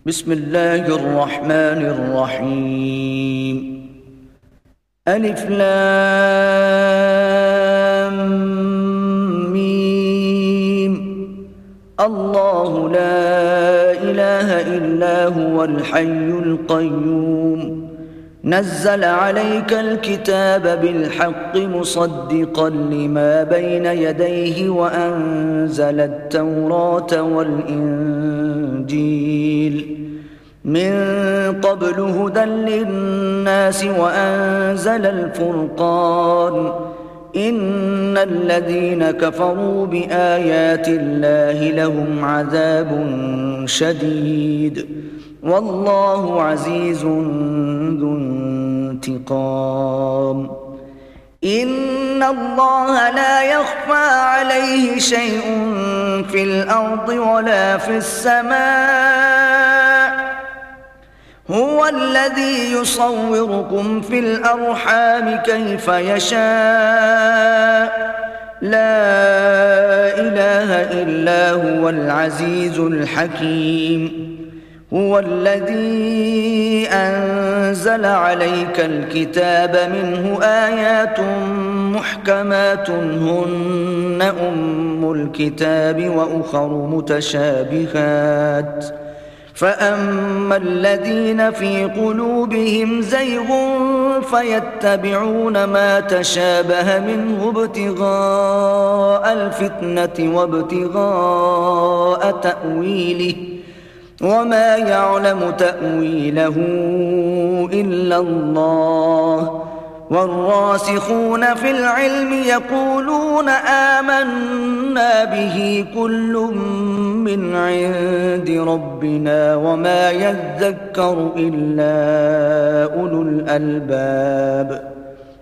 بسم الله الرحمن الرحيم. ألف لام ميم. الله لا إله إلا هو الحي القيوم، نزل عليك الكتاب بالحق مصدقا لما بين يديه وأنزل التوراة والإنجيل من قبل هدى للناس وأنزل الفرقان. إن الذين كفروا بآيات الله لهم عذاب شديد، والله عزيز ذو انتقام. إن الله لا يخفى عليه شيء في الأرض ولا في السماء، هو الذي يصوركم في الأرحام كيف يشاء، لا إله إلا هو العزيز الحكيم. هو الذي أنزل عليك الكتاب منه آيات محكمات هن أم الكتاب وأخر متشابهات، فأما الذين في قلوبهم زيغ فيتبعون ما تشابه منه ابتغاء الفتنة وابتغاء تأويله، وما يعلم تأويله إلا الله. والراسخون في العلم يقولون آمنا به كل من عند ربنا وما يذكر إلا أولو الألباب.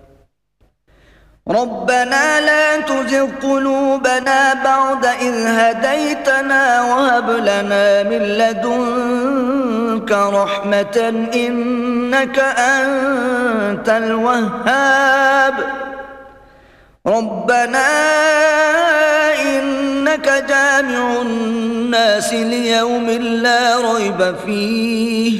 ربنا لا تزغ قلوبنا بعد إذ هديتنا وهب لنا من لدنك رحمة إنك أنت الوهاب. ربنا إنك جامع الناس ليوم لا ريب فيه،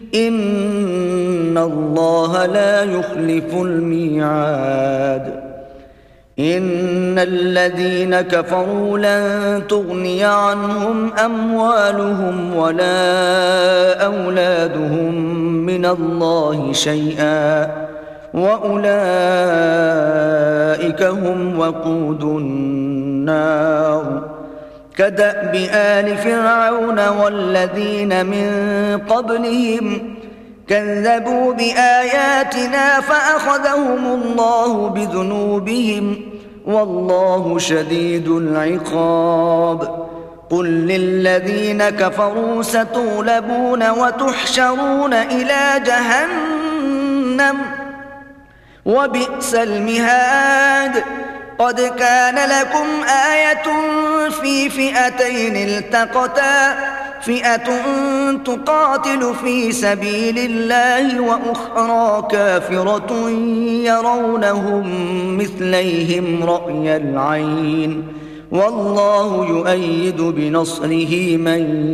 إن الله لا يخلف الميعاد. إن الذين كفروا لن تغني عنهم أموالهم ولا أولادهم من الله شيئا، وأولئك هم وقود النار. كدأب آل فرعون والذين من قبلهم كذبوا بآياتنا فأخذهم الله بذنوبهم، والله شديد العقاب. قل للذين كفروا ستغلبون وتحشرون إلى جهنم وبئس المهاد. قد كان لكم آية في فئتين التقتا، فئة تقاتل في سبيل الله وأخرى كافرة يرونهم مثليهم رأي العين، والله يؤيد بنصره من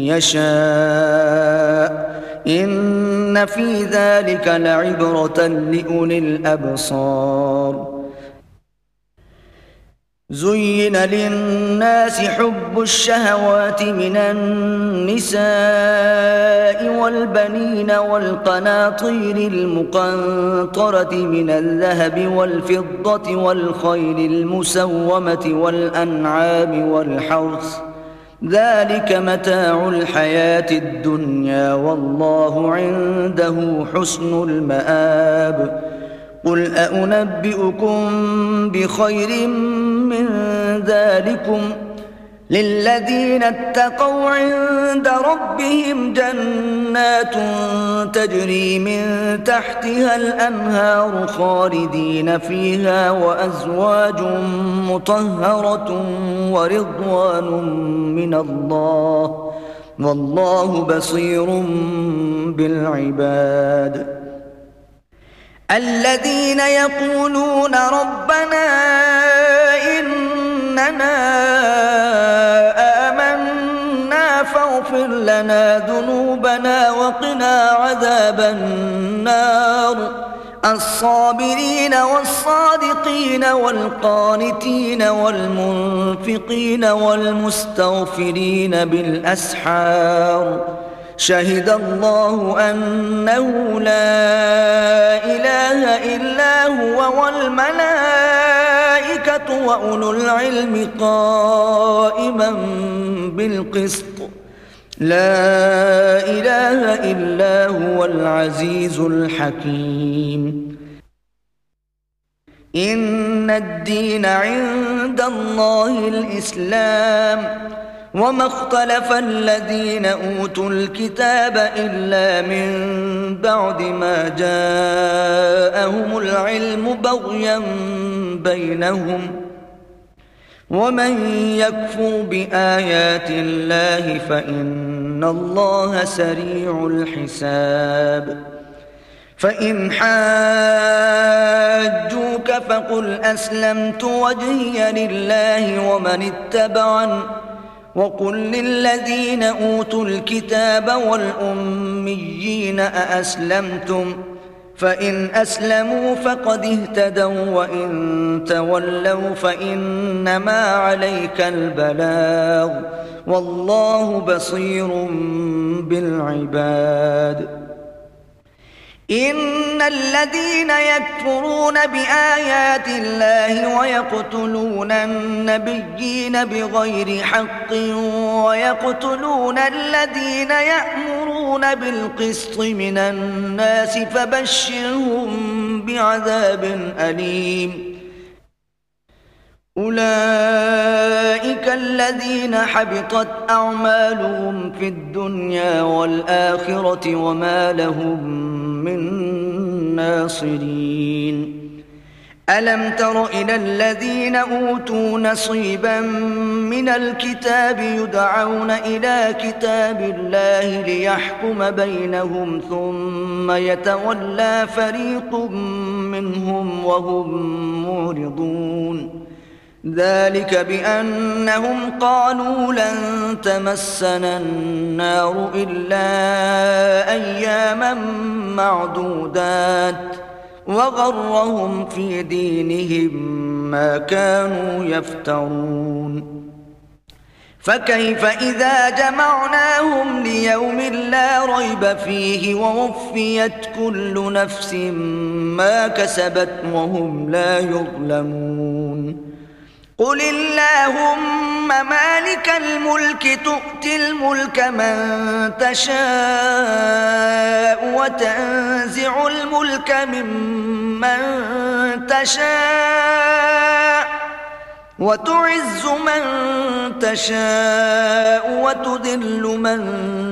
يشاء. إن في ذلك لعبرة لأولي الأبصار. زين للناس حب الشهوات من النساء والبنين والقناطير المقنطرة من الذهب والفضة والخيل المسومة والأنعام والحرث، ذلك متاع الحياة الدنيا، والله عنده حسن المآب. قل أنبئكم بخير من ذلكم للذين اتقوا عند ربهم جنات تجري من تحتها الأنهار خالدين فيها وأزواج مطهرة ورضوان من الله، والله بصير بالعباد. الذين يقولون ربنا إننا آمنا فاغفر لنا ذنوبنا وقنا عذاب النار الصابرين والصادقين والقانتين والمنفقين والمستغفرين بالأسحار شهد الله أنه لا إله إلا هو والملائكة وأولو العلم قائما بالقسط لا إله إلا هو العزيز الحكيم إن الدين عند الله الإسلام وما اختلف الذين أوتوا الكتاب إلا من بعد ما جاءهم العلم بغيا بينهم ومن يكفر بآيات الله فإن الله سريع الحساب فإن حاجوك فقل أسلمت وجهي لله ومن اتبعني وقل للذين أوتوا الكتاب والأميين أأسلمتم فإن أسلموا فقد اهتدوا وإن تولوا فإنما عليك البلاغ والله بصير بالعباد إن الذين يكفرون بآيات الله ويقتلون النبيين بغير حق ويقتلون الذين يأمرون بالقسط من الناس فبشرهم بعذاب أليم أولئك الذين حبطت أعمالهم في الدنيا والآخرة وما لهم من ناصرين ألم تر إلى الذين أوتوا نصيبا من الكتاب يدعون إلى كتاب الله ليحكم بينهم ثم يتولى فريق منهم وهم معرضون ذلك بأنهم قالوا لن تمسنا النار إلا أياما معدودات وغرهم في دينهم ما كانوا يفترون فكيف إذا جمعناهم ليوم لا ريب فيه ووفيت كل نفس ما كسبت وهم لا يظلمون قل اللهم مالك الملك تؤتي الملك من تشاء وتنزع الملك ممن تشاء وتعز من تشاء وتذل من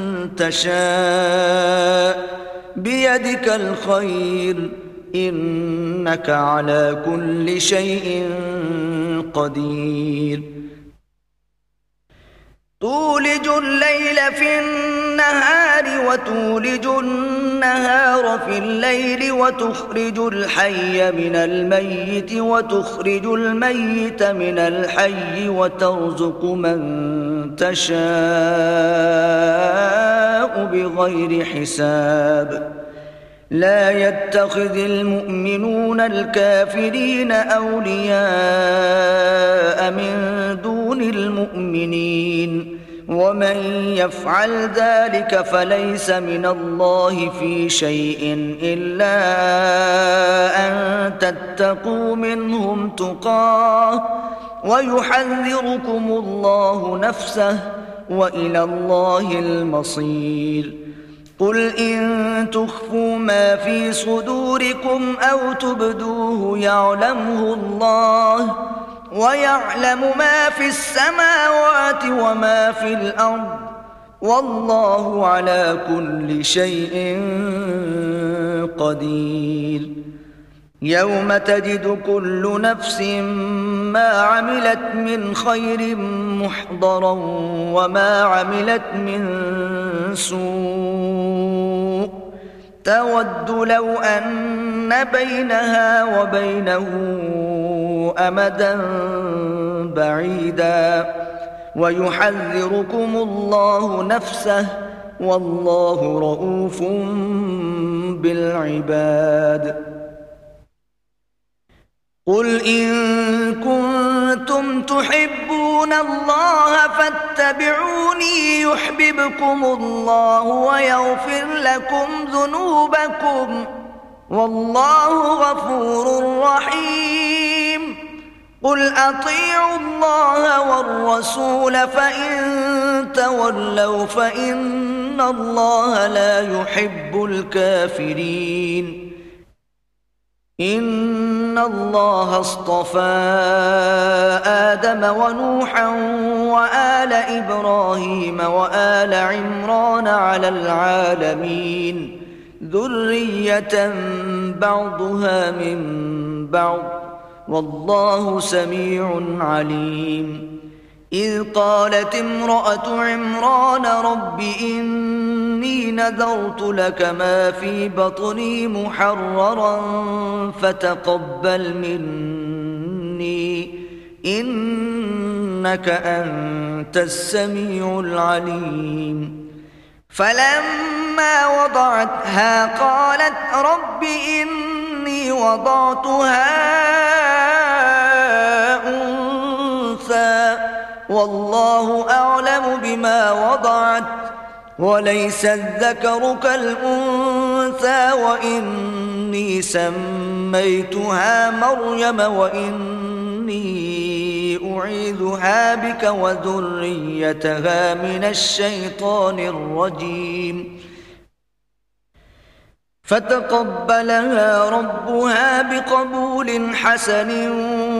تشاء بيدك الخير إنك على كل شيء قدير تولج الليل في النهار وتولج النهار في الليل وتخرج الحي من الميت وتخرج الميت من الحي وترزق من تشاء بغير حساب لا يتخذ المؤمنون الكافرين أولياء من دون المؤمنين ومن يفعل ذلك فليس من الله في شيء إلا أن تتقوا منهم تقاه ويحذركم الله نفسه وإلى الله المصير قل إن تخفوا ما في صدوركم أو تبدوه يعلمه الله ويعلم ما في السماوات وما في الأرض والله على كل شيء قدير يوم تجد كل نفس ما عملت من خير محضرا وما عملت من سوء تود لو أن بينها وبينه أمدا بعيدا ويحذركم الله نفسه والله رءوف بالعباد. قل إن كنتم تحبون الله فاتبعوني يحببكم الله ويغفر لكم ذنوبكم والله غفور رحيم. قل أطيعوا الله والرسول فإن تولوا فإن الله لا يحب الكافرين. إن الله اصطفى آدم ونوحا وآل إبراهيم وآل عمران على العالمين ذرية بعضها من بعض والله سميع عليم. إذ قالت امرأة عمران رب إني نذرت لك ما في بطني محررا فتقبل مني إنك أنت السميع العليم. فلما وضعتها قالت رب إني وضعتها أنثى والله أعلم بما وضعت وليس الذكر كالأنثى وإني سميتها مريم وإني أعيذها بك وذريتها من الشيطان الرجيم. فتقبلها ربها بقبول حسن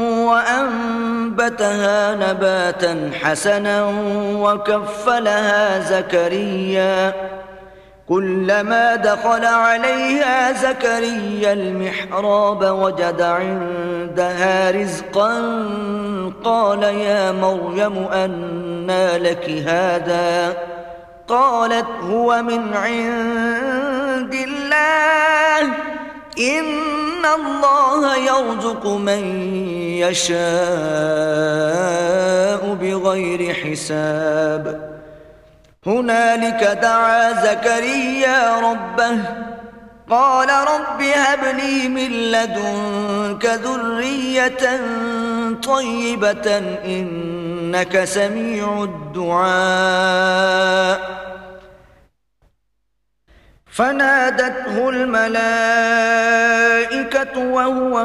وأنبتها نباتا حسنا وكفلها زكريا. كلما دخل عليها زكريا المحراب وجد عندها رزقا قال يا مريم أنى لك هذا؟ قالت هو من عند الله إن الله يرزق من يشاء بغير حساب. هنالك دعا زكريا ربه قال رب هب لي من لدنك ذرية طيبة إنك سميع الدعاء. فنادته الملائكة وهو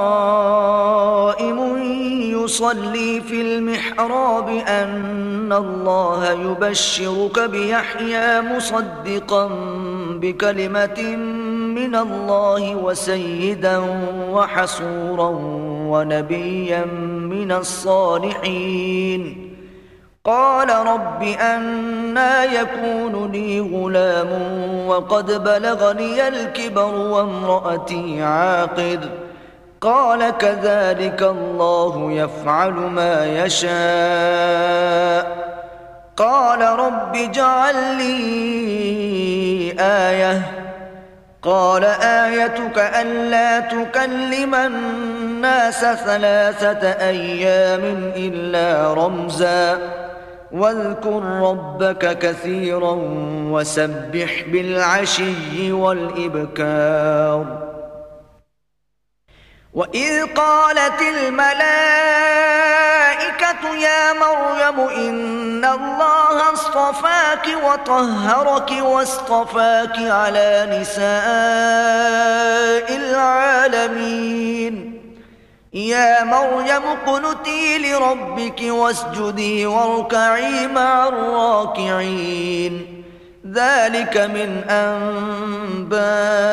قائم يصلي في المحراب أن الله يبشرك بيحيى مصدقا بكلمة من الله وسيدا وحصورا ونبيا من الصالحين. قال رب أنى يكون لي غلام وقد بلغني الكبر وامرأتي عاقر؟ قال كذلك الله يفعل ما يشاء. قال رب اجعل لي آية. قال آيتك ألا تكلم الناس 3 أيام إلا رمزا واذكر ربك كثيرا وسبح بالعشي والإبكار. وإذ قالت الملائكة يا مريم إن الله اصطفاك وطهرك واصطفاك على نساء العالمين. يا مريم اقنتي لربك واسجدي واركعي مع الراكعين. ذلك من أنباء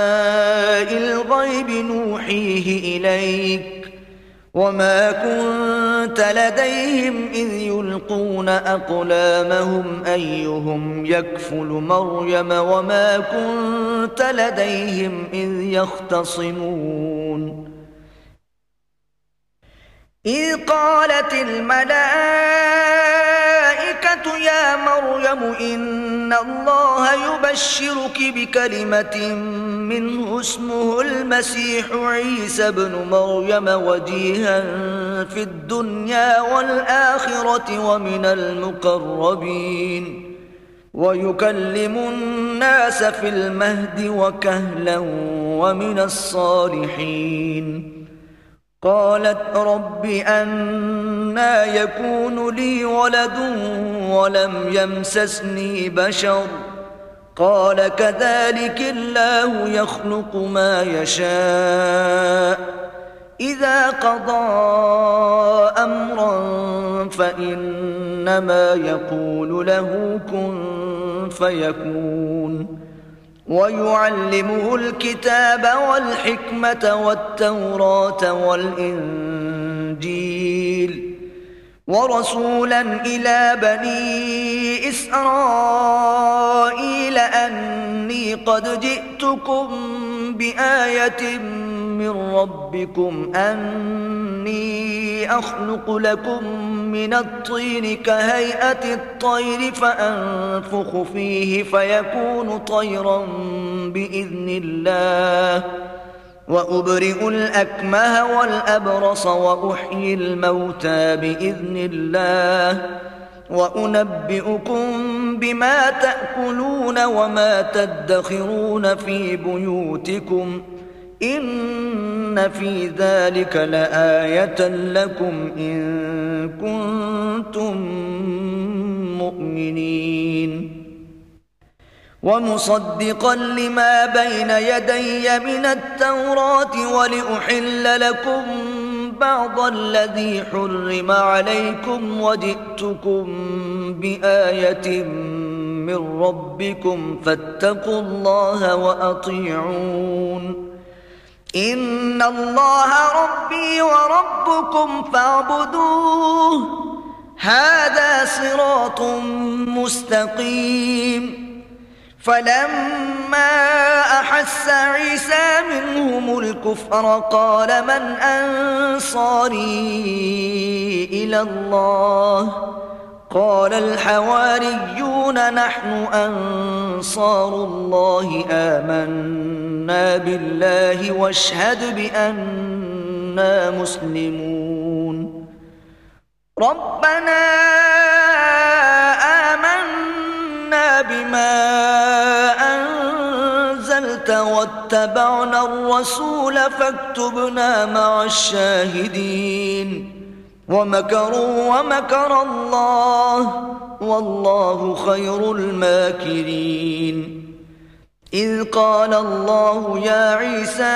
الغيب نوحيه إليك وما كنت لديهم إذ يلقون أقلامهم أيهم يكفل مريم وما كنت لديهم إذ يختصمون. إذ قالت الملائكة يا مريم إن الله يبشرك بكلمة منه اسمه المسيح عيسى بن مريم وجيها في الدنيا والآخرة ومن المقربين. ويكلم الناس في المهد وكهلا ومن الصالحين. قالت رب أنى يكون لي ولد ولم يمسسني بشر قال كذلك الله يخلق ما يشاء إذا قضى أمرا فإنما يقول له كن فيكون. ويعلمه الكتاب والحكمة والتوراة والإنجيل ورسولا إلى بني إسرائيل أني قد جئتكم بآية من ربكم أني أخلق لكم من الطين كهيئة الطير فأنفخ فيه فيكون طيرا بإذن الله وأبرئ الأكمه والأبرص وأحيي الموتى بإذن الله وأنبئكم بما تأكلون وما تدخرون في بيوتكم إن في ذلك لآية لكم إن كنتم مؤمنين. ومصدقا لما بين يدي من التوراة ولأحل لكم بعض الذي حرم عليكم وجئتكم بآية من ربكم فاتقوا الله وأطيعون. إن الله ربي وربكم فاعبدوه هذا صراط مستقيم. فلما أحس عيسى منهم الكفر قال من أنصاري إلى الله قال الحواريون نحن أنصار الله آمنا بالله واشهد بأننا مسلمون. ربنا آمنا بما أنزلت واتبعنا الرسول فاكتبنا مع الشاهدين. ومكروا ومكر الله والله خير الماكرين. إذ قال الله يا عيسى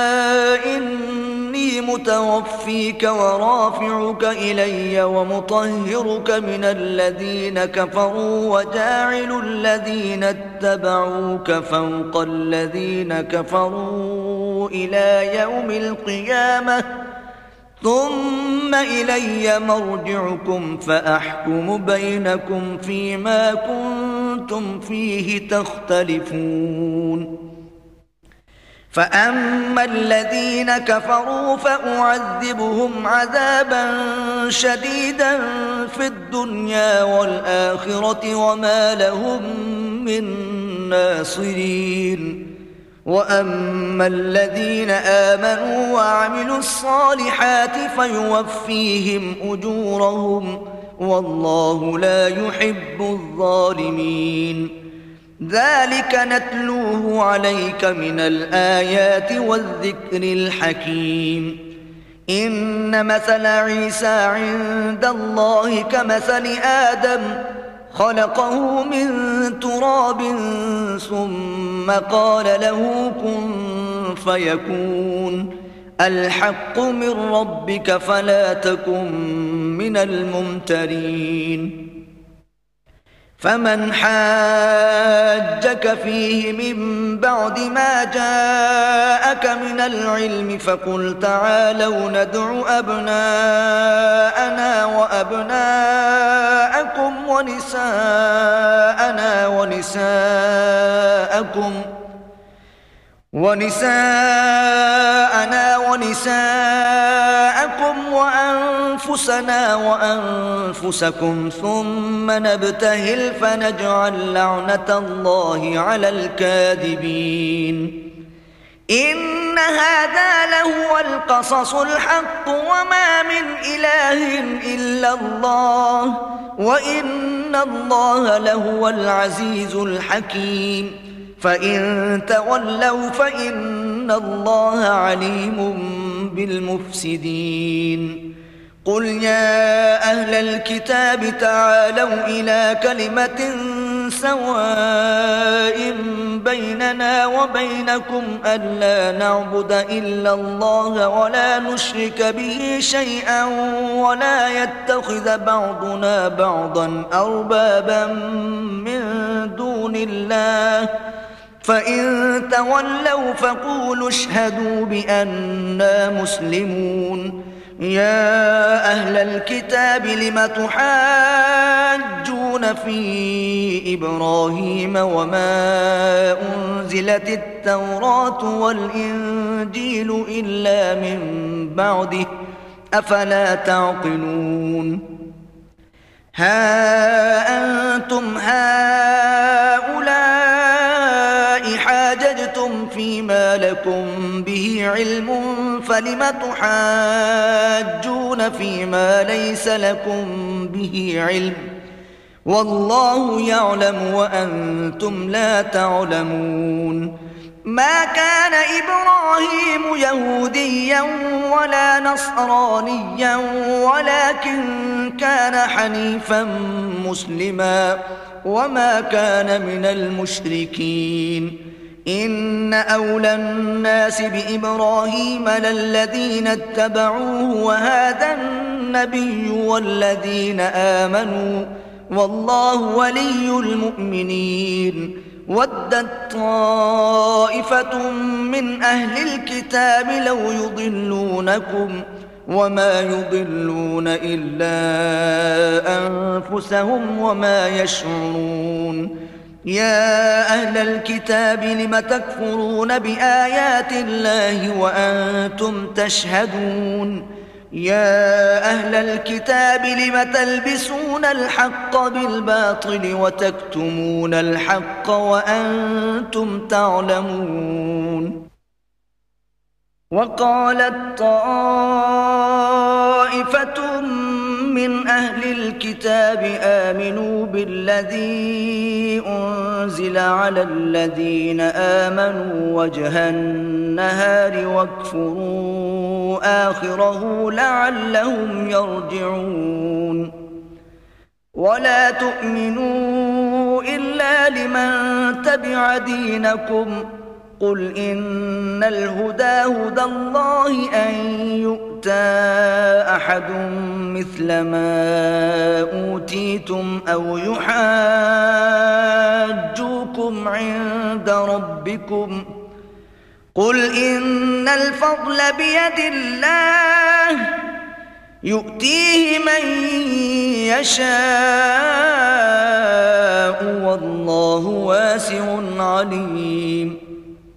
إني متوفيك ورافعك إلي ومطهرك من الذين كفروا وجاعل الذين اتبعوك فوق الذين كفروا إلى يوم القيامة ثم إلي مرجعكم فأحكم بينكم فيما كنتم فيه تختلفون. فأما الذين كفروا فأعذبهم عذابا شديدا في الدنيا والآخرة وما لهم من ناصرين. وأما الذين آمنوا وعملوا الصالحات فيوفيهم أجورهم والله لا يحب الظالمين. ذلك نتلوه عليك من الآيات والذكر الحكيم. إن مثل عيسى عند الله كمثل آدم خلقه من تراب ثم قال له كن فيكون. الحق من ربك فلا تكن من الممترين. فمن حاجك فيه من بعد ما جاءك من العلم فقل تعالوا ندع أبناءنا وأبناءكم ونساءنا ونساءكم وأنفسنا وأنفسكم ثم نبتهل فنجعل لعنة الله على الكاذبين. إن هذا لهو القصص الحق وما من إله إلا الله وإن الله لهو العزيز الحكيم فإن تولوا فإن الله عليم بالمفسدين قل يا أهل الكتاب تعالوا إلى كلمة سواء بيننا وبينكم ألا نعبد إلا الله ولا نشرك به شيئا ولا يتخذ بعضنا بعضا أربابا من دون الله فإن تولوا فقولوا اشهدوا بأننا مسلمون يا أهل الكتاب لم تحاجون في إبراهيم وما أنزلت التوراة والإنجيل إلا من بعده أفلا تعقلون ها أنتم هؤلاء حاججتم فيما لكم به علم فلم تحاجون فيما ليس لكم به علم والله يعلم وأنتم لا تعلمون ما كان إبراهيم يهوديا ولا نصرانيا ولكن كان حنيفا مسلما وما كان من المشركين إن أولى الناس بإبراهيم للذين اتبعوه وهذا النبي والذين آمنوا والله ولي المؤمنين ودت طائفة من أهل الكتاب لو يضلونكم وما يضلون إلا أنفسهم وما يشعرون يا أهل الكتاب لم تكفرون بآيات الله وأنتم تشهدون يا أهل الكتاب لم تلبسون الحق بالباطل وتكتمون الحق وأنتم تعلمون وقالت طائفة من أهل الكتاب آمنوا بالذي أنزل على الذين آمنوا وجه النهار واكفروا آخره لعلهم يرجعون ولا تؤمنوا إلا لمن تبع دينكم قل إن الهدى هدى الله أن يؤتى أحد مثل ما أوتيتم أو يحاجوكم عند ربكم قل إن الفضل بيد الله يؤتيه من يشاء والله واسع عليم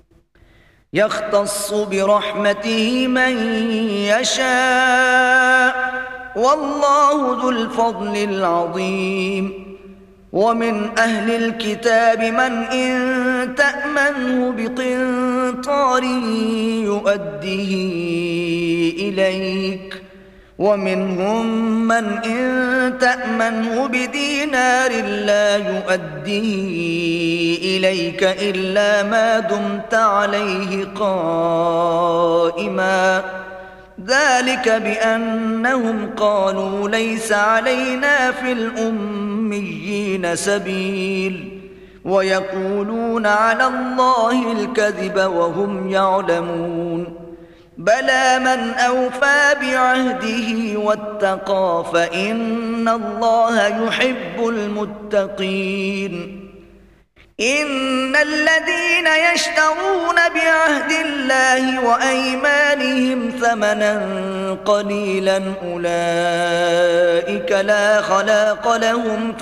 يختص برحمته من يشاء والله ذو الفضل العظيم ومن أهل الكتاب من إن تأمنه بقنطار يؤديه إليك ومنهم من إن تأمنه بدينار لا يؤديه إليك إلا ما دمت عليه قائما ذلك بأنهم قالوا ليس علينا في الأميين سبيل ويقولون على الله الكذب وهم يعلمون بلى من أوفى بعهده واتقى فإن الله يحب المتقين إن الذين يشترون بعهد الله وأيمانهم ثمنا قليلا أولئك لا خلاق لهم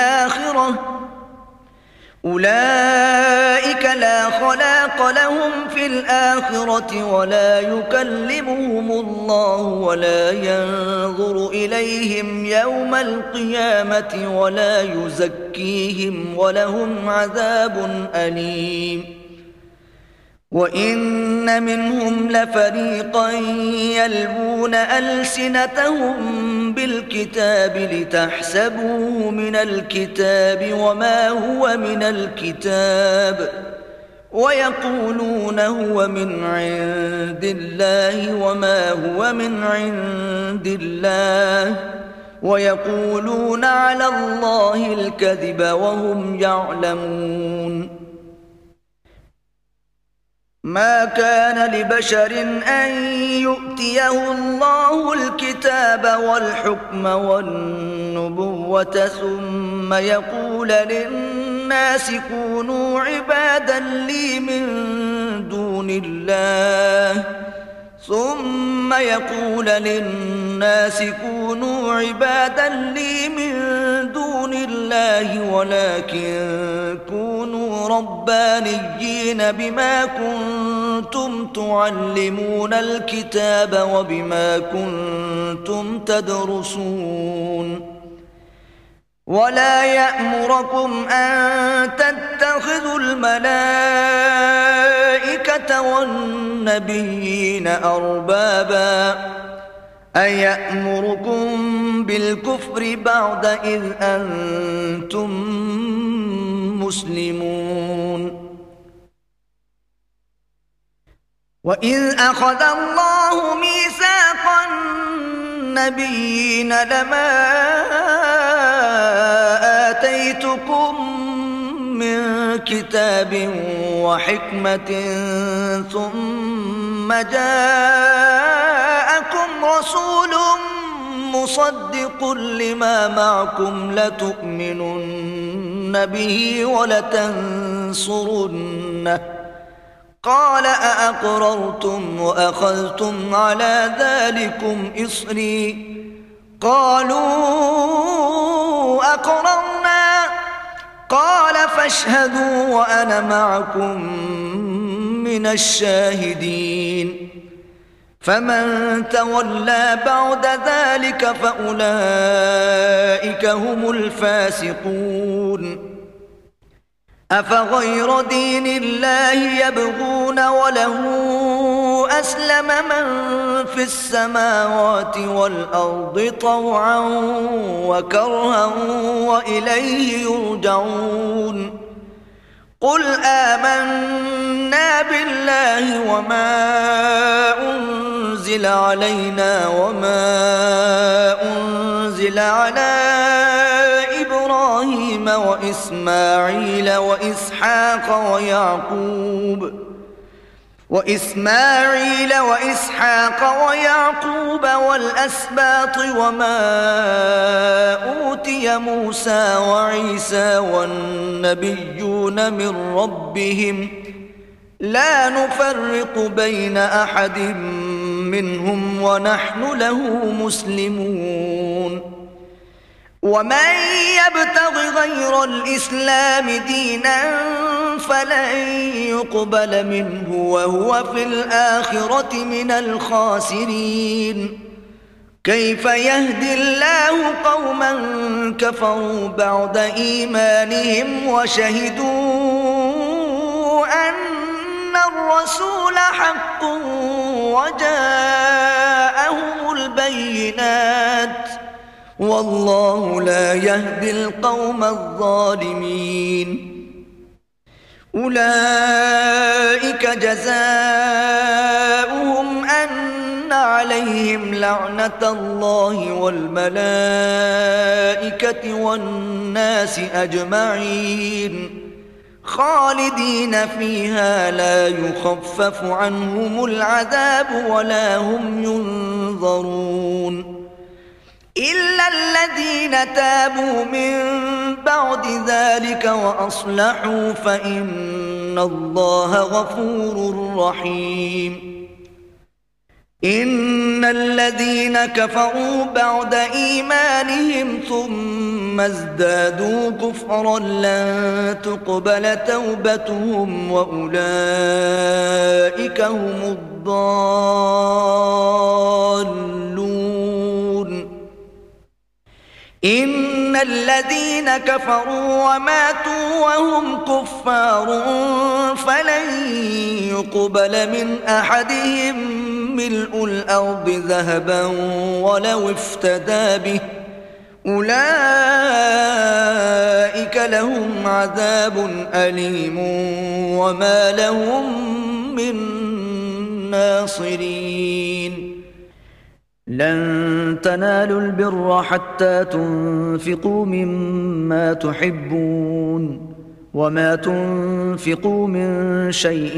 في الآخرة ولا يكلمهم الله ولا ينظر إليهم يوم القيامة ولا يزكيهم ولهم عذاب أليم وإن منهم لفريقا يلوون ألسنتهم بالكتاب لتحسبوه من الكتاب وما هو من الكتاب ويقولون هو من عند الله وما هو من عند الله ويقولون على الله الكذب وهم يعلمون. ما كان لبشر أن يؤتيه الله الكتاب والحكم والنبوة ثم يقول للناس كونوا عبادا لي من دون الله ولكن كونوا ربانيين بما كنتم تعلمون الكتاب وبما كنتم تدرسون. ولا يأمركم أن تتخذوا الملائكة والنبيين أربابا أيأمركم بالكفر بعد إذ أنتم مسلمون. وإذ أخذ الله ميثاق النبيين لما آتيتكم من كتاب وحكمة ثم جاءكم رسول مصدق لما معكم لتؤمنن به ولتنصرنه قال أأقررتم وأخذتم على ذلكم إصري قالوا أقررنا قال فاشهدوا وأنا معكم من الشاهدين. فمن تولى بعد ذلك فأولئك هم الفاسقون. أفغير دين الله يبغون وله أسلم من في السماوات والأرض طوعا وكرها وإليه يرجعون. قل آمنا بالله وما أنزل علينا وما أنزل على إبراهيم وإسماعيل وإسحاق ويعقوب والأسباط وما أوتي موسى وعيسى والنبيون من ربهم لا نفرق بين أحد منهم ونحن له مسلمون. ومن يبتغ غير الإسلام دينا فلن يقبل منه وهو في الآخرة من الخاسرين. كيف يهدي الله قوما كفروا بعد إيمانهم وشهدوا أن الرسول حق وجاءهم البينات والله لا يهدي القوم الظالمين. أولئك جزاؤهم أن عليهم لعنة الله والملائكة والناس أجمعين خالدين فيها لا يخفف عنهم العذاب ولا هم ينظرون إلا الذين تابوا من بعد ذلك وأصلحوا فإن الله غفور رحيم. إن الذين كفروا بعد إيمانهم ثم ازدادوا كفرا لن تقبل توبتهم وأولئك هم الضالون. إن الذين كفروا وماتوا وهم كفار فلن يقبل من أحدهم ملء الأرض ذهبا ولو افتدى به أولئك لهم عذاب أليم وما لهم من ناصرين لن تنالوا البر حتى تنفقوا مما تحبون وما تنفقوا من شيء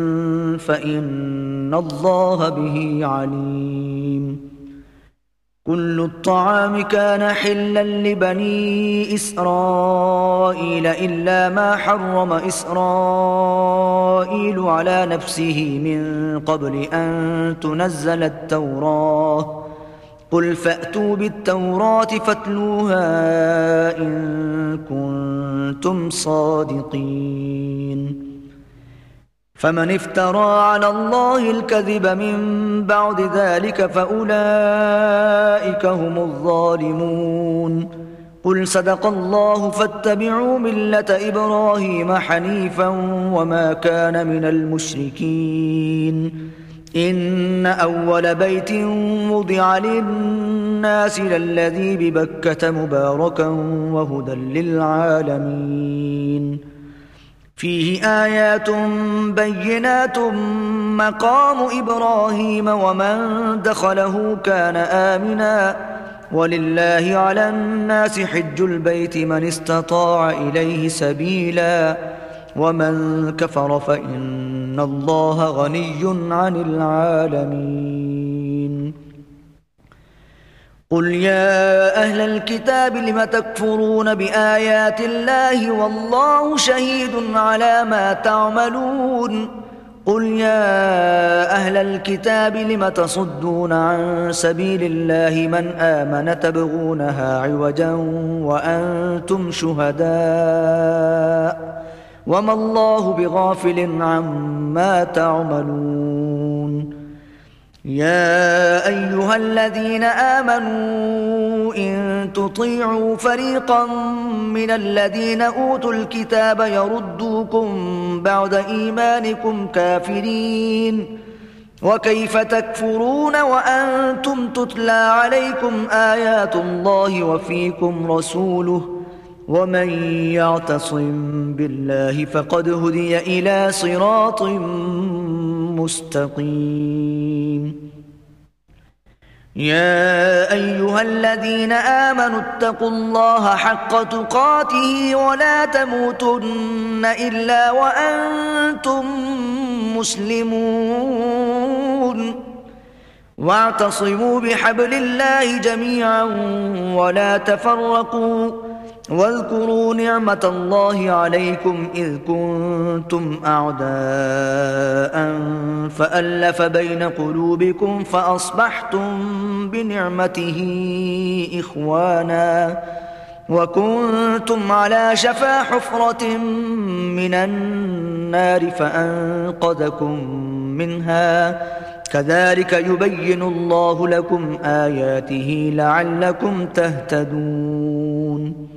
فإن الله به عليم كل الطعام كان حلا لبني إسرائيل إلا ما حرم إسرائيل على نفسه من قبل أن تنزل التوراة قل فأتوا بالتوراة فاتلوها إن كنتم صادقين فمن افترى على الله الكذب من بعد ذلك فأولئك هم الظالمون قل صدق الله فاتبعوا ملة إبراهيم حنيفا وما كان من المشركين إن أول بيت وضع للناس للذي ببكة مباركا وهدى للعالمين فيه آيات بينات مقام إبراهيم ومن دخله كان آمنا ولله على الناس حج البيت من استطاع إليه سبيلا ومن كفر فإن الله غني عن العالمين قل يا أهل الكتاب لم تكفرون بآيات الله والله شهيد على ما تعملون قل يا أهل الكتاب لم تصدون عن سبيل الله من آمن تبغونها عوجا وأنتم شهداء وما الله بغافل عما تعملون يا أيها الذين آمنوا إن تطيعوا فريقا من الذين أوتوا الكتاب يردوكم بعد إيمانكم كافرين وكيف تكفرون وأنتم تتلى عليكم آيات الله وفيكم رسوله ومن يعتصم بالله فقد هدي إلى صراط مستقيم يا أيها الذين آمنوا اتقوا الله حق تقاته ولا تموتن إلا وأنتم مسلمون واعتصموا بحبل الله جميعا ولا تفرقوا واذكروا نعمة الله عليكم إذ كنتم أعداء فألف بين قلوبكم فأصبحتم بنعمته إخوانا وكنتم على شفا حفرة من النار فأنقذكم منها كذلك يبين الله لكم آياته لعلكم تهتدون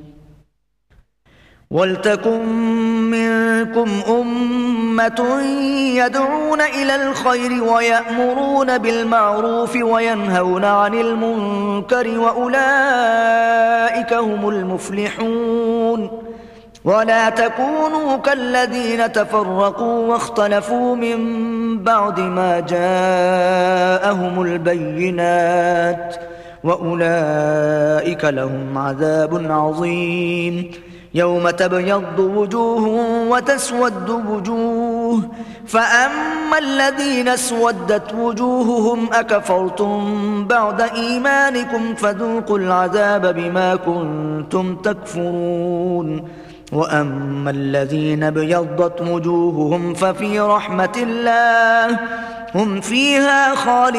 ولتكن منكم أمة يدعون إلى الخير ويأمرون بالمعروف وينهون عن المنكر وأولئك هم المفلحون ولا تكونوا كالذين تفرقوا واختلفوا من بعد ما جاءهم البينات وأولئك لهم عذاب عظيم يوم تبيض وجوه وتسود وجوه فأما الذين اسودت وجوههم أكفرتم بعد إيمانكم فذوقوا العذاب بما كنتم تكفرون وأما الذين ابيضت وجوههم ففي رحمة الله هم فيها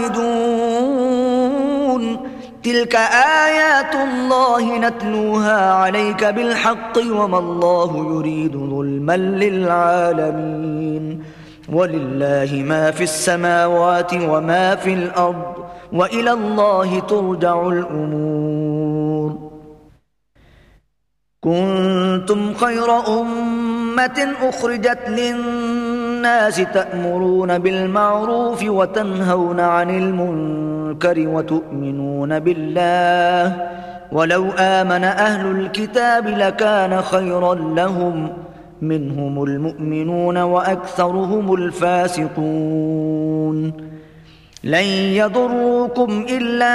خالدون تلك آيات الله نتلوها عليك بالحق وما الله يريد ظلما للعالمين ولله ما في السماوات وما في الأرض وإلى الله ترجع الأمور كنتم خير أمة أخرجت للناس الناس تأمرون بالمعروف وتنهون عن المنكر وتؤمنون بالله ولو آمن أهل الكتاب لكان خيرا لهم منهم المؤمنون وأكثرهم الفاسقون لن يضروكم إلا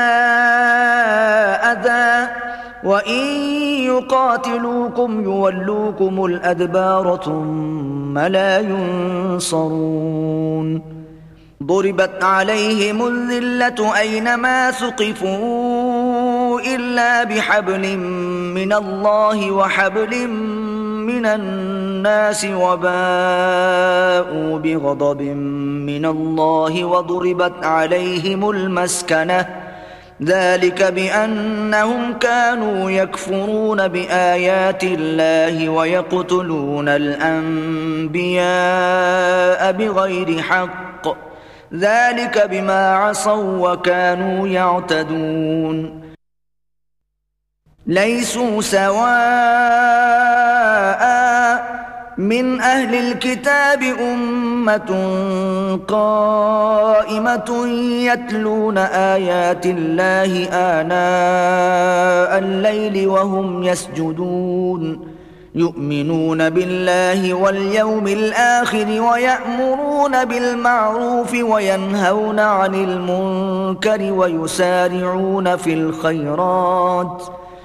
أذى وإن يقاتلوكم يولوكم الأدبار ثم لا ينصرون ضربت عليهم الذلة أينما ثقفوا إلا بحبل من الله وحبل من الناس وباءوا بغضب من الله وضربت عليهم المسكنة ذلك بأنهم كانوا يكفرون بآيات الله ويقتلون الأنبياء بغير حق ذلك بما عصوا وكانوا يعتدون ليسوا سواء من أهل الكتاب أمة قائمة يتلون آيات الله آناء الليل وهم يسجدون يؤمنون بالله واليوم الآخر ويأمرون بالمعروف وينهون عن المنكر ويسارعون في الخيرات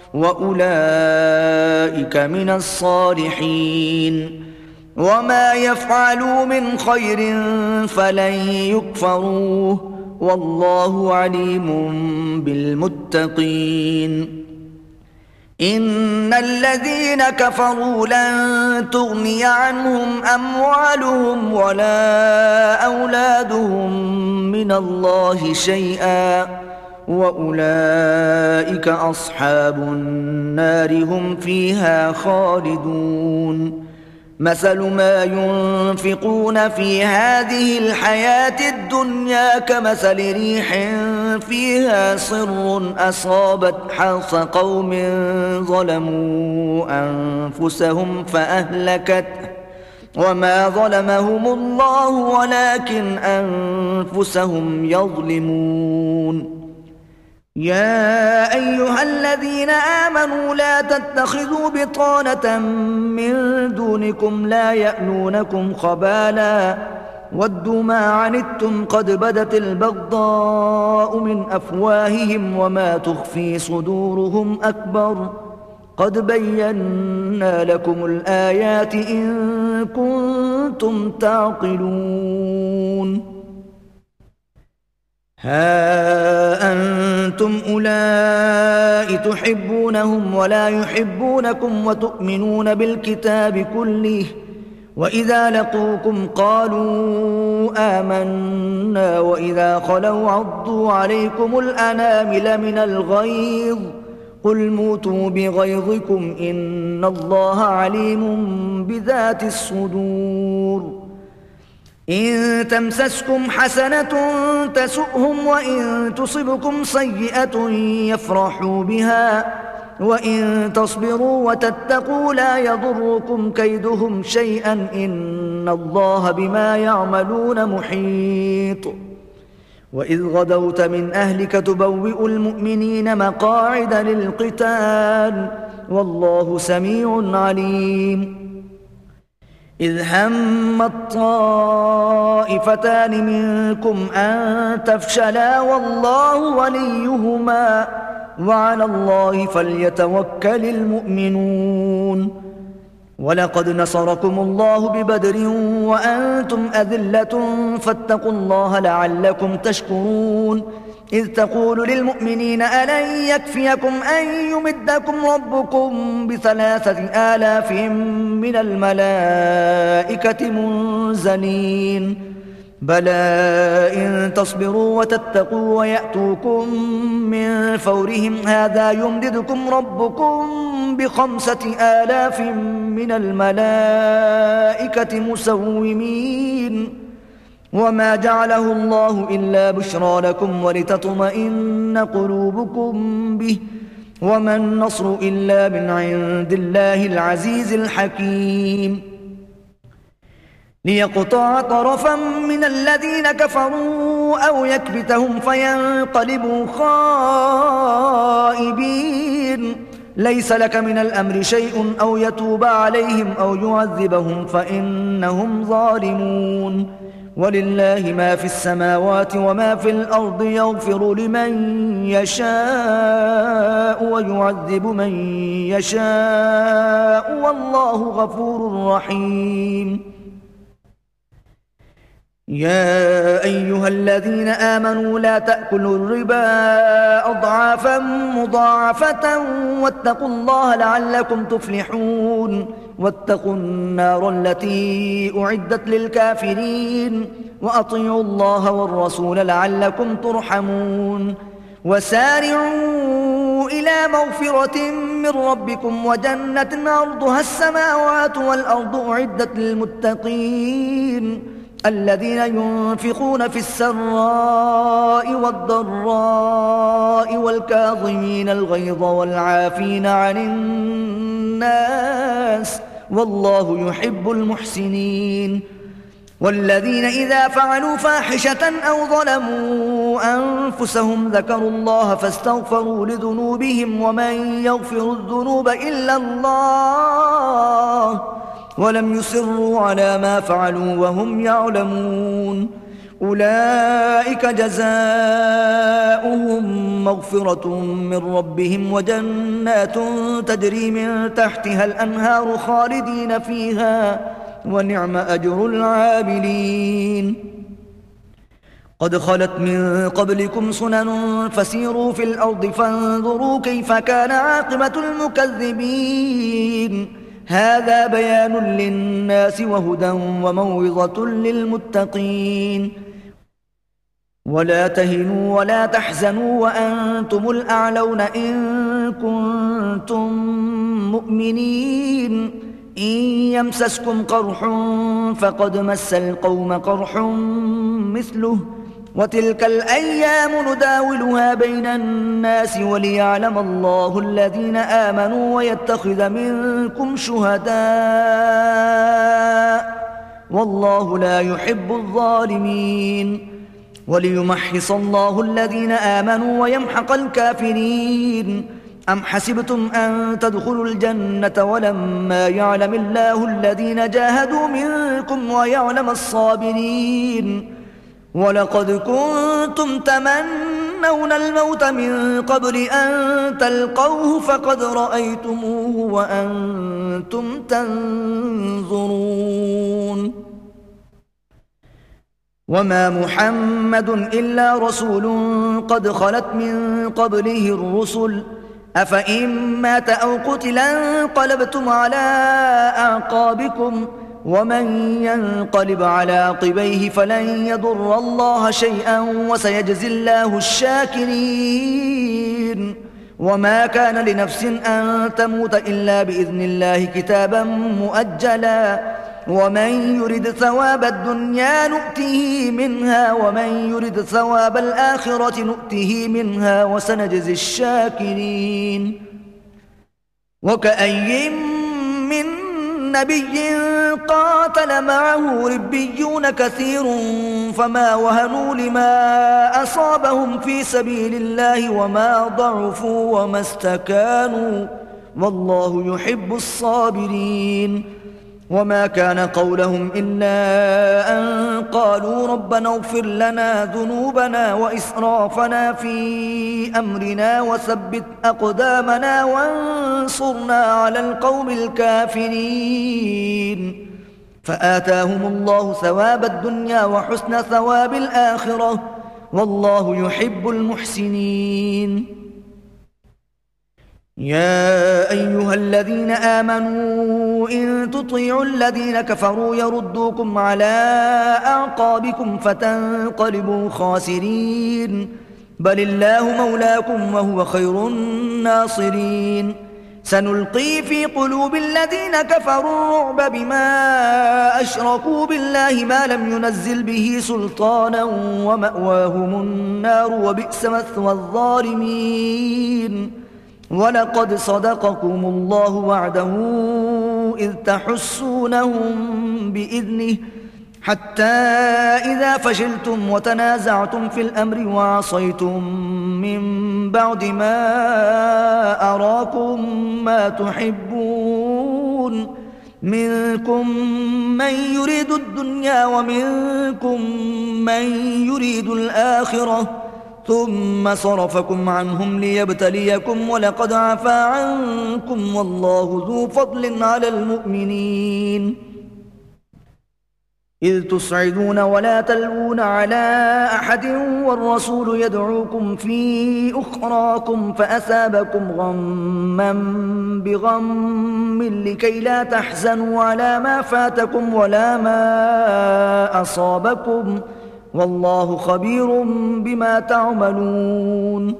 وأولئك من الصالحين وما يفعلوا من خير فلن يكفروه والله عليم بالمتقين إن الذين كفروا لن تغني عنهم أموالهم ولا أولادهم من الله شيئا وأولئك أصحاب النار هم فيها خالدون مثل ما ينفقون في هذه الحياة الدنيا كمثل ريح فيها صر أصابت حرث قوم ظلموا أنفسهم فأهلكته وما ظلمهم الله ولكن أنفسهم يظلمون يا أيها الذين آمنوا لا تتخذوا بطانة من دونكم لا يألونكم خبالا ودوا ما عنتم قد بدت البغضاء من أفواههم وما تخفي صدورهم أكبر قد بينا لكم الآيات إن كنتم تعقلون ها أنتم أولئك تحبونهم ولا يحبونكم وتؤمنون بالكتاب كله وإذا لقوكم قالوا آمنا وإذا خلوا عضوا عليكم الأنامل من الغيظ قل موتوا بغيظكم إن الله عليم بذات الصدور إن تمسسكم حسنة تسؤهم وإن تصبكم سيئة يفرحوا بها وإن تصبروا وتتقوا لا يضركم كيدهم شيئا إن الله بما يعملون محيط وإذ غدوت من أهلك تبوئ المؤمنين مقاعد للقتال والله سميع عليم إذ هم الطائفتان منكم أن تفشلا والله وليهما وعلى الله فليتوكل المؤمنون ولقد نصركم الله ببدر وأنتم أذلة فاتقوا الله لعلكم تشكرون إذ تقول للمؤمنين ألن يكفيكم أن يمدكم ربكم ب3,000 من الملائكة منزلين بلى إن تصبروا وتتقوا ويأتوكم من فورهم هذا يمددكم ربكم ب5,000 من الملائكة مسومين وما جعله الله إلا بشرى لكم ولتطمئن قلوبكم به وما النصر إلا من عند الله العزيز الحكيم ليقطع طرفا من الذين كفروا أو يكبتهم فينقلبوا خائبين. ليس لك من الأمر شيء أو يتوب عليهم أو يعذبهم فإنهم ظالمون. ولله ما في السماوات وما في الأرض يغفر لمن يشاء ويعذب من يشاء والله غفور رحيم. يا أيها الذين آمنوا لا تأكلوا الربا أضعافا مضاعفة واتقوا الله لعلكم تفلحون. واتقوا النار التي أعدت للكافرين وأطيعوا الله والرسول لعلكم ترحمون. وسارعوا إلى مغفرة من ربكم وجنة عرضها السماوات والأرض أعدت للمتقين الذين ينفقون في السراء والضراء والكاظمين الغيظ والعافين عن الناس والله يحب المحسنين. والذين إذا فعلوا فاحشة أو ظلموا أنفسهم ذكروا الله فاستغفروا لذنوبهم ومن يغفر الذنوب إلا الله ولم يصروا على ما فعلوا وهم يعلمون. أولئك جزاؤهم مغفرة من ربهم وجنات تجري من تحتها الأنهار خالدين فيها ونعم أجر العاملين. قد خلت من قبلكم سنن فسيروا في الأرض فانظروا كيف كان عاقبة المكذبين. هذا بيان للناس وهدى وموعظة للمتقين. ولا تهنوا ولا تحزنوا وأنتم الأعلون إن كنتم مؤمنين. إن يمسسكم قرح فقد مس القوم قرح مثله وتلك الأيام نداولها بين الناس وليعلم الله الذين آمنوا ويتخذ منكم شهداء والله لا يحب الظالمين. وليمحص الله الذين آمنوا ويمحق الكافرين. أم حسبتم أن تدخلوا الجنة ولما يعلم الله الذين جاهدوا منكم ويعلم الصابرين. ولقد كنتم تمنون الموت من قبل أن تلقوه فقد رأيتموه وأنتم تنظرون. وما محمد إلا رسول قد خلت من قبله الرسل أفإن مات أو قتلا انقلبتم على أعقابكم ومن ينقلب على عقبيه فلن يضر الله شيئا وسيجزي الله الشاكرين. وما كان لنفس أن تموت إلا بإذن الله كتابا مؤجلا ومن يرد ثواب الدنيا نؤته منها ومن يرد ثواب الآخرة نؤته منها وسنجزي الشاكرين. وكأي من نبي قاتل معه ربيون كثير فما وهنوا لما أصابهم في سبيل الله وما ضعفوا وما استكانوا والله يحب الصابرين. وما كان قولهم إلا أن قالوا ربنا اغفر لنا ذنوبنا وإسرافنا في أمرنا وثبت أقدامنا وانصرنا على القوم الكافرين. فآتاهم الله ثواب الدنيا وحسن ثواب الآخرة والله يحب المحسنين. يا أيها الذين آمنوا إن تطيعوا الذين كفروا يردوكم على أعقابكم فتنقلبوا خاسرين. بل الله مولاكم وهو خير الناصرين. سنلقي في قلوب الذين كفروا الرعب بما أشركوا بالله ما لم ينزل به سلطانا ومأواهم النار وبئس مثوى الظالمين. ولقد صدقكم الله وعده إذ تحسونهم بإذنه حتى إذا فشلتم وتنازعتم في الأمر وعصيتم من بعد ما أراكم ما تحبون منكم من يريد الدنيا ومنكم من يريد الآخرة ثم صرفكم عنهم ليبتليكم ولقد عفا عنكم والله ذو فضل على المؤمنين إذ تصعدون ولا تلوون على أحد والرسول يدعوكم في أخراكم فأثابكم غما بغم لكي لا تحزنوا على ما فاتكم ولا ما أصابكم والله خبير بما تعملون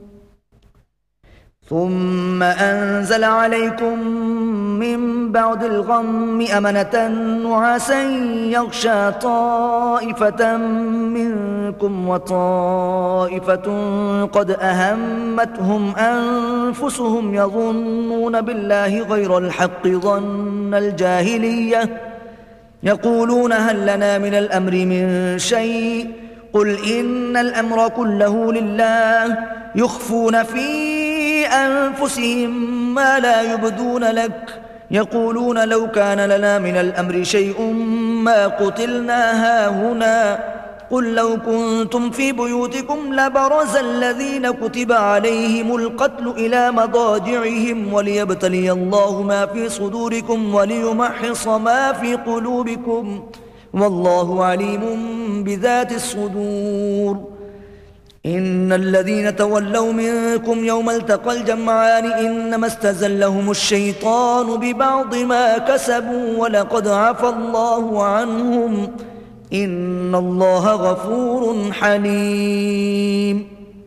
ثم أنزل عليكم من بعد الغم أمنة نعاسا يغشى طائفة منكم وطائفة قد أهمتهم أنفسهم يظنون بالله غير الحق ظن الجاهلية يقولون هل لنا من الأمر من شيء قل إن الأمر كله لله يخفون في أنفسهم ما لا يبدون لك يقولون لو كان لنا من الأمر شيء ما قتلنا هاهنا قل لو كنتم في بيوتكم لبرز الذين كتب عليهم القتل إلى مضاجعهم وليبتلي الله ما في صدوركم وليمحص ما في قلوبكم والله عليم بذات الصدور إن الذين تولوا منكم يوم التقى الجمعان إنما استزلهم الشيطان ببعض ما كسبوا ولقد عفى الله عنهم إن الله غفور حليم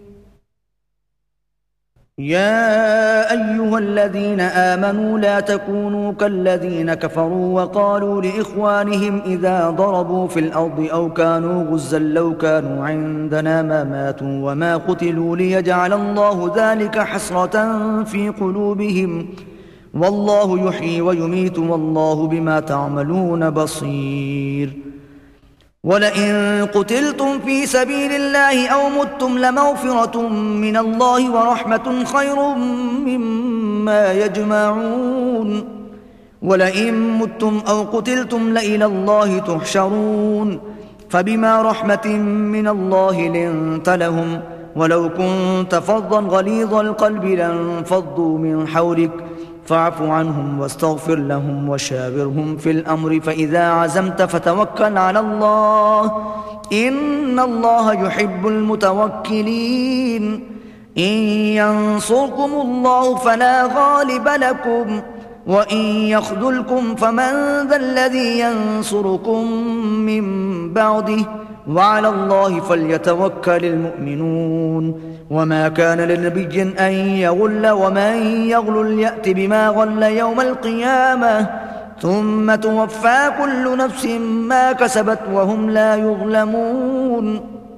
يا أيها الذين آمنوا لا تكونوا كالذين كفروا وقالوا لإخوانهم إذا ضربوا في الأرض أو كانوا غزا لو كانوا عندنا ما ماتوا وما قتلوا ليجعل الله ذلك حسرة في قلوبهم والله يحيي ويميت والله بما تعملون بصير ولئن قتلتم في سبيل الله أو متم لمغفرة من الله ورحمة خير مما يجمعون ولئن متم أو قتلتم لإلى الله تحشرون فبما رحمة من الله لنت لهم ولو كنت فظا غليظ القلب لانفضوا من حولك فاعف عنهم واستغفر لهم وشاورهم في الأمر فإذا عزمت فتوكل على الله إن الله يحب المتوكلين إن ينصركم الله فلا غالب لكم وإن يخذلكم فمن ذا الذي ينصركم من بعده وعلى الله فليتوكل المؤمنون وما كان لنبي أن يغل ومن يغل يأت بما غل يوم القيامة ثم توفى كل نفس ما كسبت وهم لا يظلمون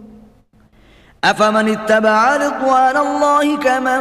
أفمن اتبع رضوان الله كمن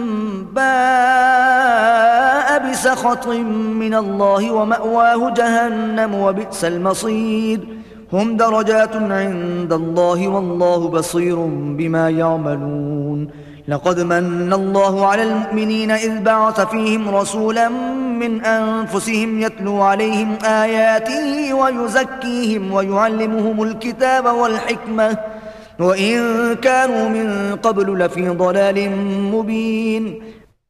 باء بسخط من الله ومأواه جهنم وبئس المصير هم درجات عند الله والله بصير بما يعملون لقد من الله على المؤمنين إذ بعث فيهم رسولا من أنفسهم يتلو عليهم آياته ويزكيهم ويعلمهم الكتاب والحكمة وإن كانوا من قبل لفي ضلال مبين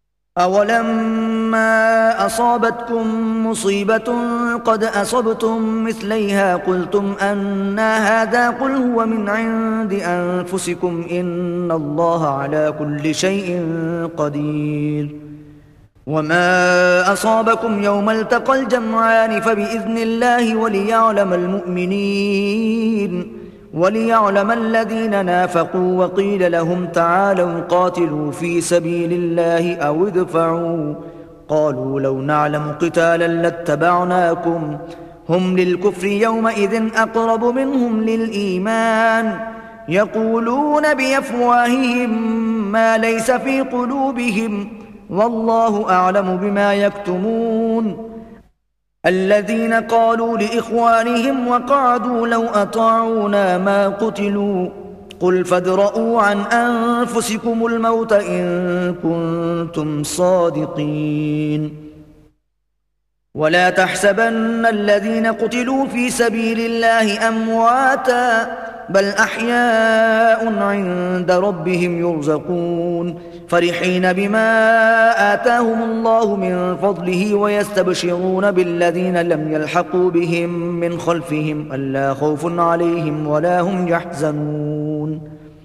أولما أصابتكم مصيبة قد أصبتم مثليها قلتم أنى هذا قل هو من عند أنفسكم إن الله على كل شيء قدير وما أصابكم يوم التقى الجمعان فبإذن الله وليعلم المؤمنين وليعلم الذين نافقوا وقيل لهم تعالوا قاتلوا في سبيل الله أو ادفعوا قالوا لو نعلم قتالا لاتبعناكم هم للكفر يومئذ أقرب منهم للإيمان يقولون بأفواههم ما ليس في قلوبهم والله أعلم بما يكتمون الذين قالوا لإخوانهم وقعدوا لو أطاعونا ما قتلوا قل فادرءوا عن أنفسكم الموت إن كنتم صادقين ولا تحسبن الذين قتلوا في سبيل الله أمواتا بل أحياء عند ربهم يرزقون فرحين بما آتاهم الله من فضله ويستبشرون بالذين لم يلحقوا بهم من خلفهم ألا خوف عليهم ولا هم يحزنون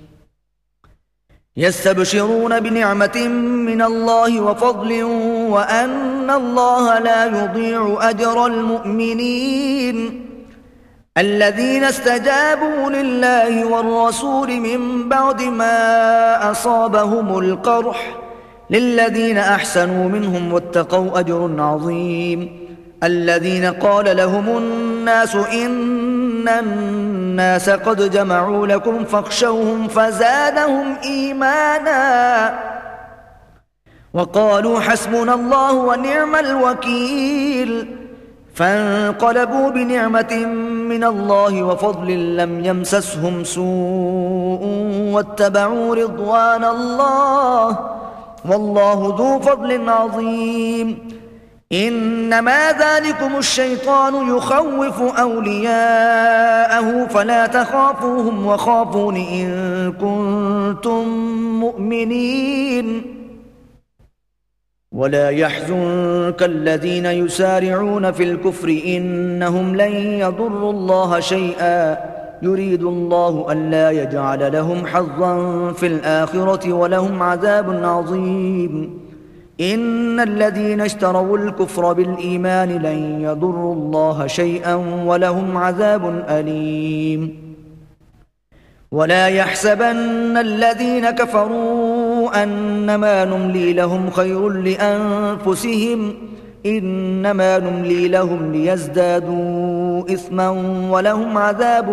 يستبشرون بنعمة من الله وفضل وأن الله لا يضيع أجر المؤمنين الذين استجابوا لله والرسول من بعد ما أصابهم القرح للذين أحسنوا منهم واتقوا أجر عظيم الذين قال لهم الناس إن الناس قد جمعوا لكم فاخشوهم فزادهم إيمانا وقالوا حسبنا الله ونعم الوكيل فانقلبوا بنعمة من الله وفضل لم يمسسهم سوء واتبعوا رضوان الله والله ذو فضل عظيم إنما ذلكم الشيطان يخوف أولياءه فلا تخافوهم وخافون إن كنتم مؤمنين ولا يحزنك الذين يسارعون في الكفر إنهم لن يضروا الله شيئا يريد الله ألا يجعل لهم حظا في الآخرة ولهم عذاب عظيم إن الذين اشتروا الكفر بالإيمان لن يضروا الله شيئا ولهم عذاب أليم ولا يحسبن الذين كفروا أنما نملي لهم خير لأنفسهم إنما نملي لهم ليزدادوا إثما ولهم عذاب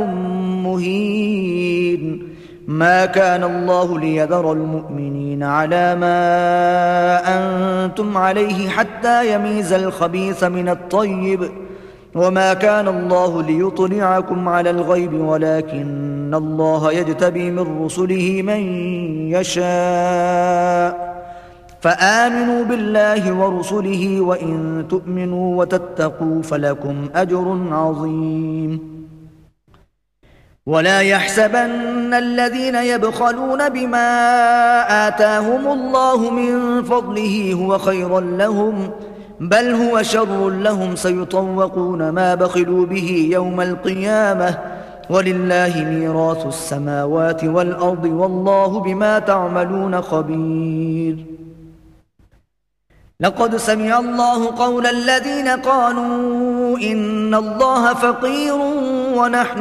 مهين ما كان الله ليذر المؤمنين على ما أنتم عليه حتى يميز الخبيث من الطيب وما كان الله ليطلعكم على الغيب ولكن الله يجتبي من رسله من يشاء فآمنوا بالله ورسله وإن تؤمنوا وتتقوا فلكم أجر عظيم ولا يحسبن الذين يبخلون بما آتاهم الله من فضله هو خيرا لهم بل هو شر لهم سيطوقون ما بخلوا به يوم القيامة ولله ميراث السماوات والأرض والله بما تعملون خبير لقد سمع الله قول الذين قالوا إن الله فقير ونحن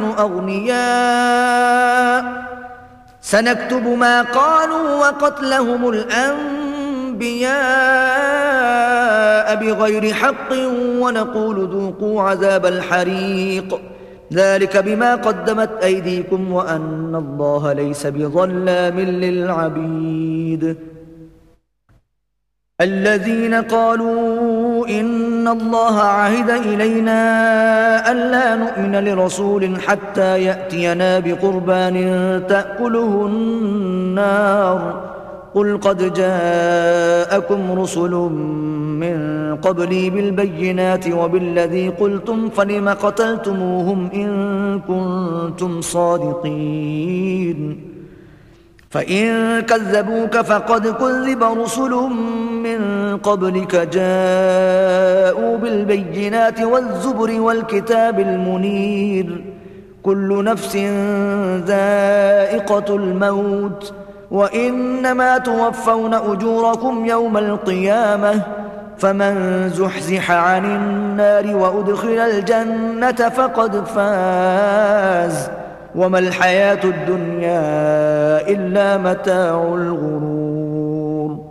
أغنياء سنكتب ما قالوا وقتلهم الأنبياء بغير حق ونقول ذوقوا عذاب الحريق ذلك بما قدمت أيديكم وأن الله ليس بظلام للعبيد الذين قالوا إن الله عهد إلينا ألا نؤمن لرسول حتى يأتينا بقربان تأكله النار قل قد جاءكم رسل من قبلي بالبينات وبالذي قلتم فلم قتلتموهم إن كنتم صادقين فإن كذبوك فقد كذب رسل من قبلك جاءوا بالبينات والزبر والكتاب المنير كل نفس ذائقة الموت وإنما توفون أجوركم يوم القيامة فمن زحزح عن النار وأدخل الجنة فقد فاز وما الحياة الدنيا إلا متاع الغرور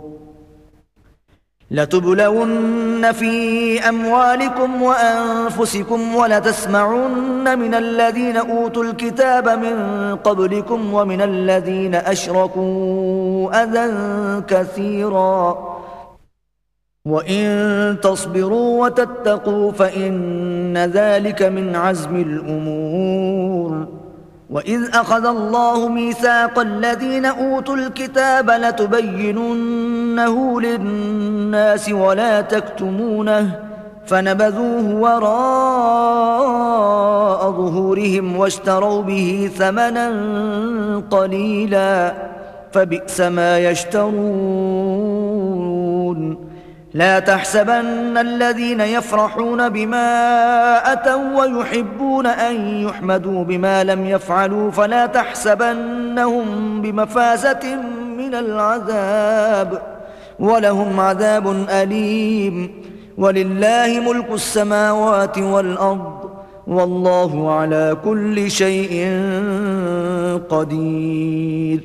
لتبلون في أموالكم وأنفسكم ولتسمعن من الذين أوتوا الكتاب من قبلكم ومن الذين أشركوا أذى كثيرا وإن تصبروا وتتقوا فإن ذلك من عزم الأمور. وإذ أخذ الله ميثاق الذين أوتوا الكتاب لتبيننه للناس ولا تكتمونه فنبذوه وراء ظهورهم واشتروا به ثمنا قليلا فبئس ما يشترون. لا تحسبن الذين يفرحون بما أتوا ويحبون أن يحمدوا بما لم يفعلوا فلا تحسبنهم بمفازة من العذاب ولهم عذاب أليم. ولله ملك السماوات والأرض والله على كل شيء قدير.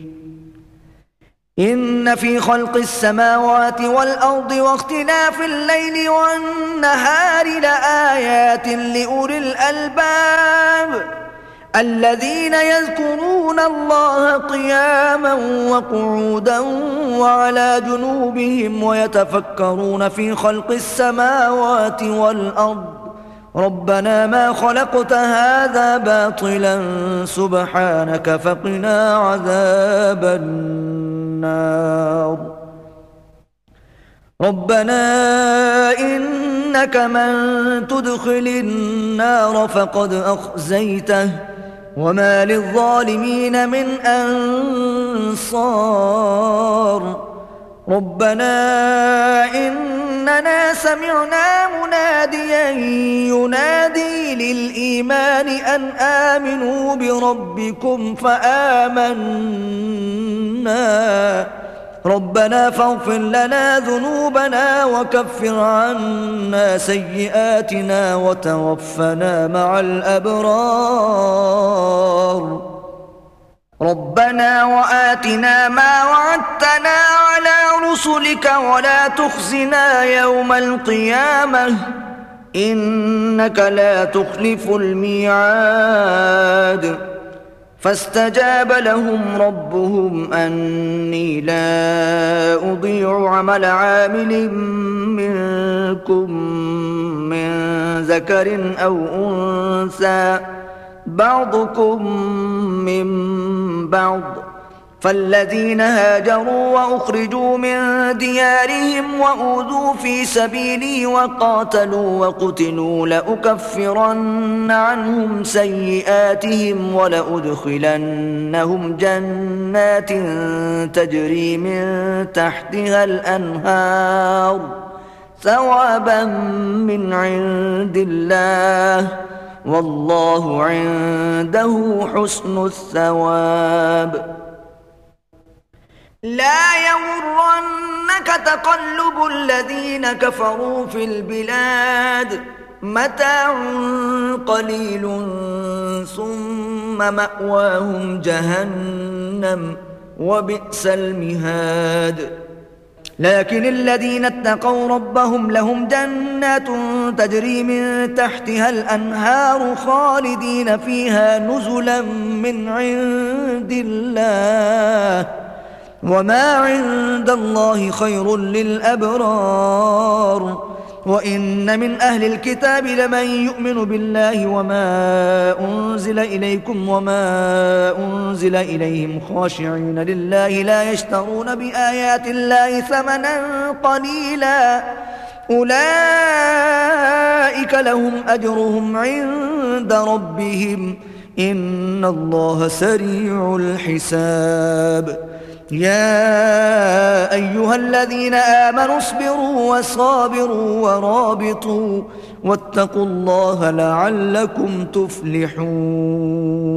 إن في خلق السماوات والأرض واختلاف الليل والنهار لآيات لأولي الألباب الذين يذكرون الله قياما وقعودا وعلى جنوبهم ويتفكرون في خلق السماوات والأرض ربنا ما خلقت هذا باطلا سبحانك فقنا عذاب النار. ربنا إنك من تدخل النار فقد أخزيته وما للظالمين من أنصار. ربنا إننا سمعنا مناديا ينادي للإيمان أن آمنوا بربكم فآمنا ربنا فاغفر لنا ذنوبنا وكفر عنا سيئاتنا وتوفنا مع الأبرار. ربنا وآتنا ما وعدتنا على رسلك ولا تخزنا يوم القيامة إنك لا تخلف الميعاد. فاستجاب لهم ربهم أني لا أضيع عمل عامل منكم من ذكر أو أنثى بعضكم من بعض فالذين هاجروا وأخرجوا من ديارهم وأوذوا في سبيلي وقاتلوا وقتلوا لأكفرن عنهم سيئاتهم ولأدخلنهم جنات تجري من تحتها الأنهار ثوابا من عند الله والله عنده حسن الثواب. لا يغرنك تقلب الذين كفروا في البلاد متاع قليل ثم مأواهم جهنم وبئس المهاد. لكن الذين اتقوا ربهم لهم جنات تجري من تحتها الأنهار خالدين فيها نزلا من عند الله وما عند الله خير للأبرار. وإن من أهل الكتاب لمن يؤمن بالله وما أنزل إليكم وما أنزل إليهم خاشعين لله لا يشترون بآيات الله ثمنا قليلا أولئك لهم أجرهم عند ربهم إن الله سريع الحساب. يا أيها الذين آمنوا اصبروا وصابروا ورابطوا واتقوا الله لعلكم تفلحون.